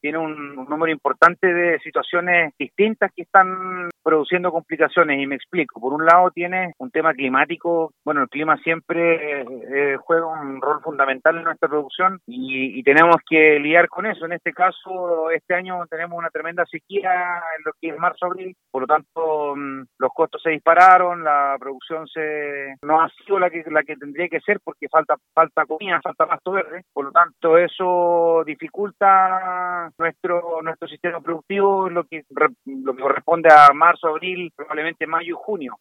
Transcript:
tiene un número importante de situaciones distintas que están produciendo complicaciones, y me explico. Por un lado tiene un tema climático. Bueno, el clima siempre juega un rol fundamental en nuestra producción y tenemos que lidiar con eso. En este caso, este año tenemos una tremenda sequía en lo que es marzo-abril, por lo tanto los costos se dispararon, la producción no ha sido la que tendría que ser porque falta comida, falta pasto verde. Por lo tanto, eso dificulta nuestro sistema productivo, lo que corresponde a marzo, abril, probablemente mayo y junio.